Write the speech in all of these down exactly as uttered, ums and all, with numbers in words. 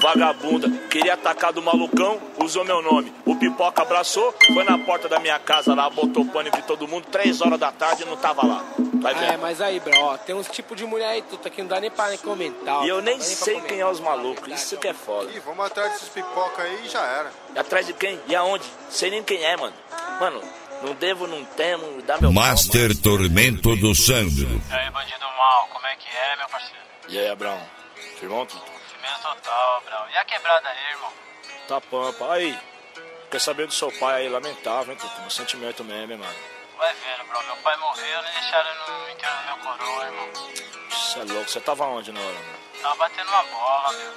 vagabunda. Queria atacar do malucão, usou meu nome. O Pipoca abraçou, foi na porta da minha casa lá, botou pânico em todo mundo. Três horas da tarde e não tava lá. Vai ver. É, mas aí, bro, ó, tem uns tipos de mulher aí, tudo aqui, não dá nem pra nem comentar. Ó, e eu nem nem sei quem é os malucos, isso que é foda. Ih, vamos atrás desses pipoca aí e já era. E atrás de quem? E aonde? Sei nem quem é, mano. Mano, não devo, não temo, dá meu Master pau, Tormento do Sandro. E aí, bandido mal, como é que é, meu parceiro? E aí, Abraão? Firmão, tudo? Firmeza total, Abraão. E a quebrada aí, irmão? Tá pampa. Aí, quer saber do seu pai aí, lamentável, hein, Tutu? Um sentimento mesmo, hein, mano. Vai vendo, bro. Meu pai morreu, nem deixaram no enterro do meu coroa, irmão. Você é louco, você tava onde na hora, mano? Tava batendo uma bola, meu.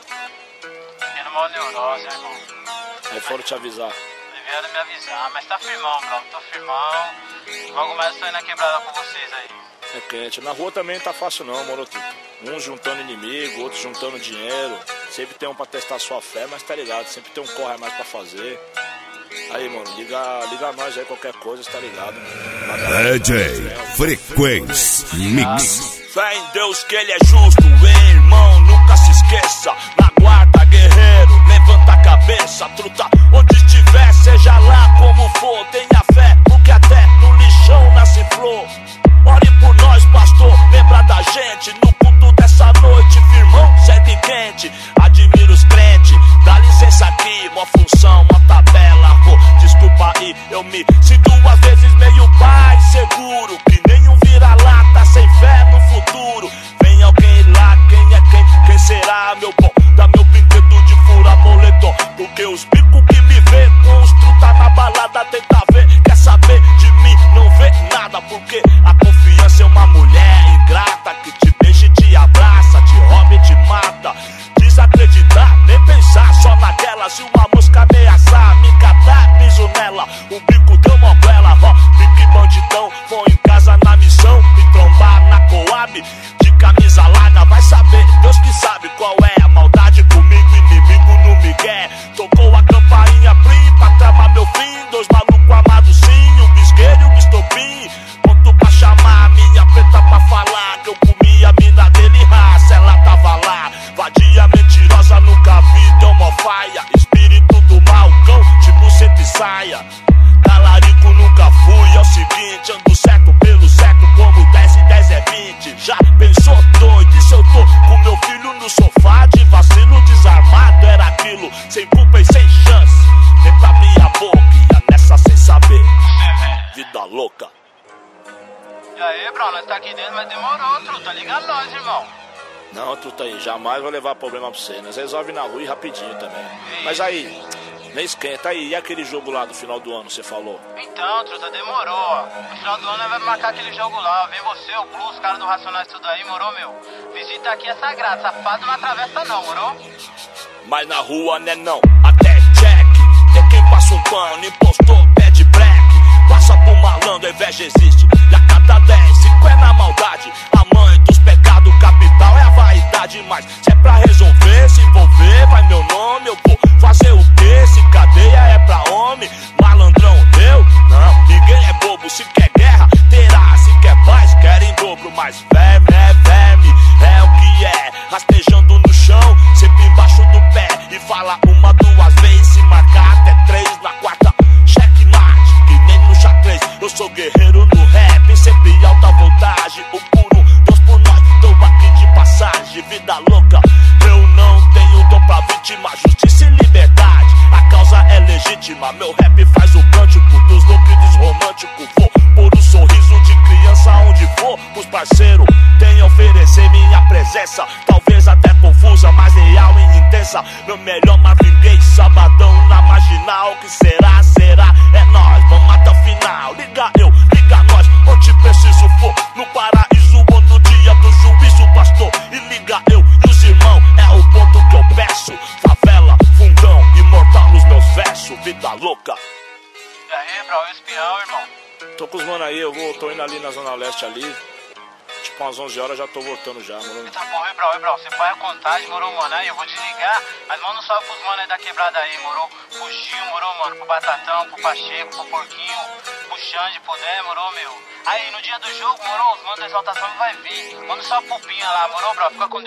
Tendo uma neurose, irmão. Aí foram te avisar. Vieram me avisar, mas tá firmão, bro. Tô firmão. Logo mais eu tô indo na quebrada com vocês aí. É quente. Na rua também não tá fácil não, mano, Tutu. Uns juntando inimigo, outros juntando dinheiro. Sempre tem um pra testar sua fé, mas tá ligado, sempre tem um corre a mais pra fazer. Aí, mano, liga, liga a nós aí, qualquer coisa, tá ligado? D J Frequência Mix. Fé em Deus que ele é justo, hein, irmão, nunca se esqueça. Na guarda, guerreiro, levanta a cabeça, truta. Onde estiver, seja lá como for, tenha fé, porque até no lixão nasce flor. Ore por nós, pastor, lembra da gente. No culto dessa noite, firmão, segue quente. Admiro os crentes, dá licença aqui. Mó função, mó tabela, pô, desculpa aí. Eu me sinto às vezes meio pai seguro, que nenhum vira-lata sem fé no futuro. Vem alguém lá, quem é quem? Quem será, meu bom? Dá meu brinquedo de fura moletom. Porque os bicos que me vê com os truta na balada tenta ver. Quer saber de mim? Não vê nada, porque a confiança é uma mulher ingrata que te beija e te abraça, te rouba e te mata. Desacreditar, nem pensar só naquela. Se uma mosca ameaçar, me catar, piso nela. O bico deu uma bela, ó, pique bandidão. Foi em casa na missão, me trombar na Coab. De camisa larga, vai saber, Deus que sabe qual é a maldade comigo, inimigo no migué. Tocou a campainha plim pra tramar meu fim. Dois malucos amados sim, o bisqueiro e o bistopim. Ponto pra chamar minha preta pra falar que eu comi a mina dele, raça, ela tava lá. Vadia mentirosa, nunca vi, deu mó faia. Espírito do mal, cão, tipo sempre saia. Talarico nunca fui, é o seguinte, ando certo pelo certo como dez e dez é vinte. Já pensou doido, e se eu tô com meu filho no sofá de vacilo desarmado? Era aquilo, sem culpa e sem chance. Nem pra abrir a boca, ia nessa sem saber. Vida louca. E aí, bro, nós tá aqui dentro, mas demorou, truta. Liga nós, irmão. Não, truta aí, jamais vou levar problema pra você. Nós resolve na rua e rapidinho também. Mas aí, nem esquenta aí. E aquele jogo lá do final do ano, você falou? Então, truta, demorou, ó. No final do ano nós vamos marcar aquele jogo lá. Vem você, o Blue, os caras do Racionais, tudo aí, morou, meu? Visita aqui é sagrado, safado não atravessa não, morou? Mas na rua, né não, até check. Tem quem passa um pano, impostor, pede black. Passa pro malandro, a inveja existe. E a cada dez, cinco é na maldade. A mãe dos pecados capital é a vaidade. Mas se é pra resolver, se envolver, vai meu nome. Eu vou fazer o quê? Se cadeia é pra homem. Malandrão, eu? Não, ninguém é bobo. Se quer guerra, terá. Se quer paz, quer em dobro. Mas verme é verme, é o que é. Rastejando no chão, sempre embaixo do pé. E fala uma, duas vezes, se marcar até três. Na quarta, checkmate, que nem no xadrez. Eu sou guerreiro no rap, sempre alta voltagem. O puro, Deus por nós, tô aqui de passagem. Vida louca, eu não tenho dom pra vítima. Justiça e liberdade, a causa é legítima. Meu rap faz o cântico dos loucos e dos românticos. Vou pôr um sorriso de criança onde for. Os parceiros têm a oferecer minha presença. Talvez até confusa, mas real e intensa. Meu melhor Marvin Gaye, sabadão na marginal. Que será, será, é nós, vamos até o final. Liga eu, liga nós, onde preciso for. No paraíso ou no dia do juízo, pastor. E liga eu e os irmãos, é o ponto que eu peço. Favela, fundão, imortal nos meus versos. Vida louca. E aí, bro, e espião, irmão? Tô com os mano aí, eu vou, tô indo ali na Zona Leste ali. Tipo umas onze horas já tô voltando já, mano. Tá bom, e bro, e bro, você põe a contagem, morou, mano? Aí eu vou desligar, mas manda um salve pros mano aí da quebrada aí, morou? Pro Gil, morou, mano? Pro Batatão, pro Pacheco, pro Porquinho, pro Xande, pro Dé, morou, meu? Aí no dia do jogo, morou, os manos da exaltação vai vir. Manda um salve pro Pinha lá, morou, bro? Fica com Deus.